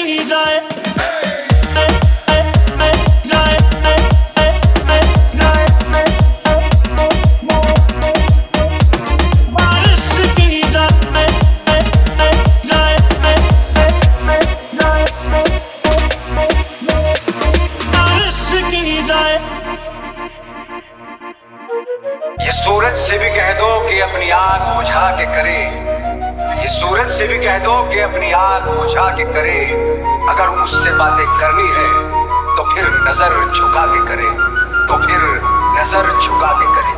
की जाए। ये सूरज से भी कह दो कि अपनी आग बुझा के करे। ये सूरज से भी कह दो कि अपनी आग बुझा के करे। अगर उससे बातें करनी है तो फिर नजर झुका के करे, तो फिर नजर झुका के करे।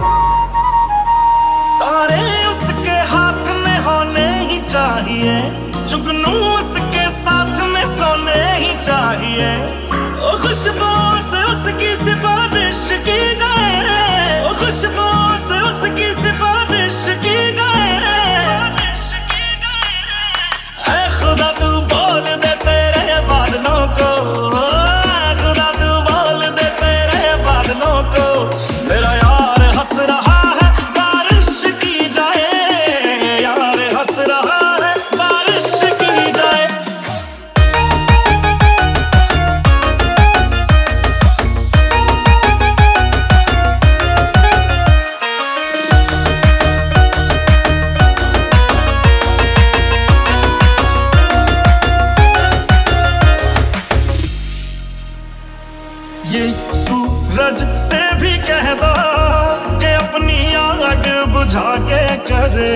तारे उसके हाथ में होने ही चाहिए, जुगनू उसके साथ में सोने ही चाहिए। ओ खुशबू से उसकी सिफारिश की जाए, ओ खुशबू से उसकी सिफारिश की जाए। ऐ खुदा तू बोल दे तेरे बादलों को, खुदा तू बोल दे तेरे बादलों को। मेरा यार हंस रहा है बारिश की जाए, यार हंस रहा है बारिश की जाए। ये सूरज से भी कह दो कि अपनी आग बुझा के करे।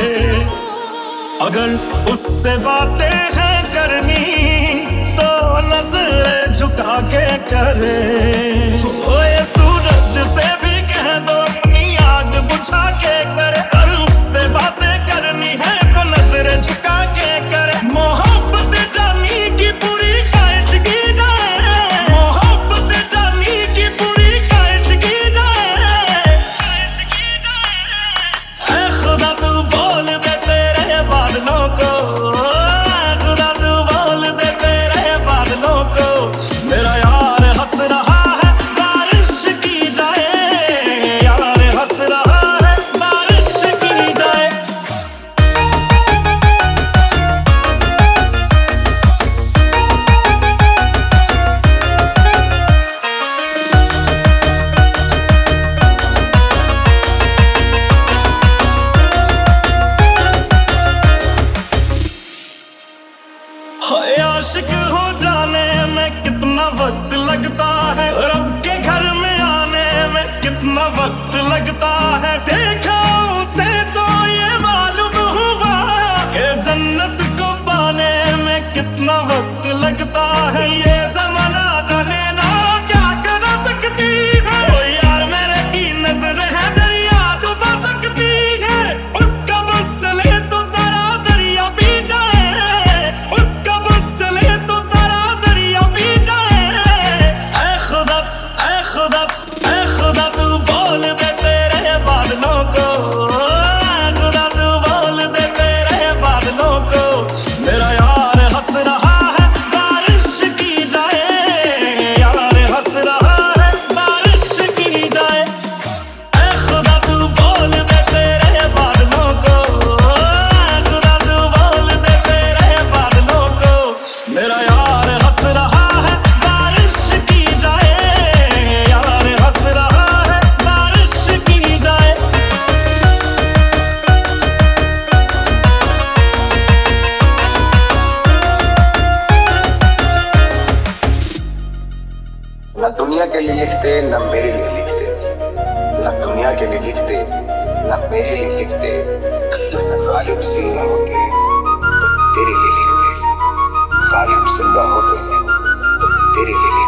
अगर उससे बातें हैं करनी तो नजर झुका के करे। ओ ये सूरज से भी कह दो अपनी आग बुझा के करे। अगर उससे बातें करनी है तो नजर झुका के करे। मोहब्बत जानी की पूरी ख्वाहिश की जाए, मोहब्बत जानी की पूरी ख्वाहिश की जाए, ख्वाहिश की जाए। ऐ खुदा तू बोल दे तेरे बादलों को, खुदा तू बोल दे तेरे बादलों को। मेरा यार हंस रहा है बारिश की जाए, यार हंस रहा है बारिश की जाए। हाय आशिक हो जाने में कितना वक्त लगता है, रब के घर में आने में कितना वक्त लगता है। देखा उसे तो ये मालूम हुआ कि जन्नत को पाने में कितना वक्त लगता है। ये ज़माना जाने ना क्या कर सकती है। ओ यार मेरे की नजर है दरिया डुबा सकती है। उसका बस चले तो सारा दरिया पी जाए, उसका बस चले तो सारा दरिया पी जाए। ऐ खुदा, ऐ खुदा, ऐ खुदा तू बोल दे तेरे बादलों को, खुदा तू बोल दे तेरे बादलों को। मेरा यार हंस रहा है बारिश की जाए, यार हंस रहा है बारिश की जाए। ऐ खुदा तू बोल दे तेरे बादलों को, खुदा तू बोल दे तेरे बादलों को। मेरा यार हंस रहा है बारिश की जाए, यार हंस रहा है बारिश की जाए। न दुनिया के लिए लिखते न मेरे लिए लिखते, न दुनिया के लिए लिखते न मेरे लिए लिखते। गालिब जिंदा होते तो तेरे लिए लिखते, गालिब जिंदा होते तो तेरे लिए लिखते।